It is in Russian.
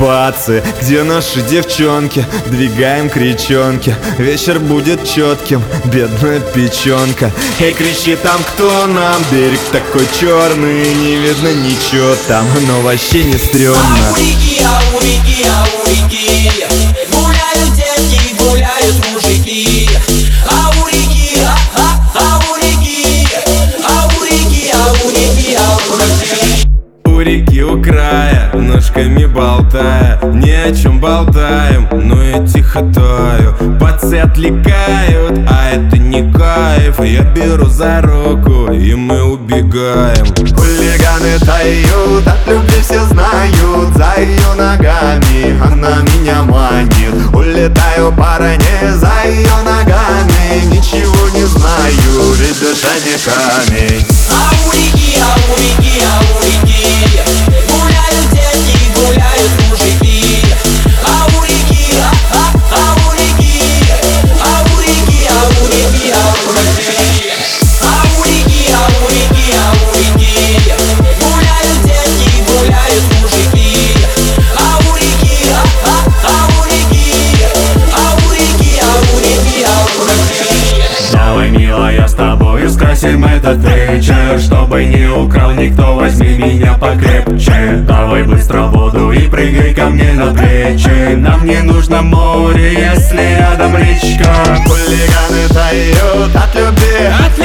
Пацы, где наши девчонки? Двигаем кричонки, вечер будет четким, бедная печенка. Эй, кричи там, кто нам? Берег такой черный, не видно ничего там, но вообще не стрёмно. Аурики, аурики, аурики, гуляют девки, гуляют мужики. Аурики, аурики, аурики, аурики, аурики. У реки у края, ножками болтая, ни о чем болтаем, но я тихо таю. Пацы отвлекают, а это не кайф. Я беру за руку, и мы убегаем. Хулиганы тают, от любви все знают. За ее ногами она меня манит. Улетаю паране за ее ногами. Ничего не знаю, ведь душа не камень. Аурики, аурики, аурики, гуляют девки, гуляют мужики. Аурики, аурики, аурики, аурики, аурики. Аурики, аурики, аурики, гуляют девки, гуляют мужики. Аурики, аурики, аурики, аурики, аурики. Давай, милая, с тобой скрасим этот вечер, чтобы не украл никто, возьми меня покрепче. Давай быстро в воду и прыгай ко мне на плечи. Нам не нужно море, если рядом речка. Хулиганы тают от любви,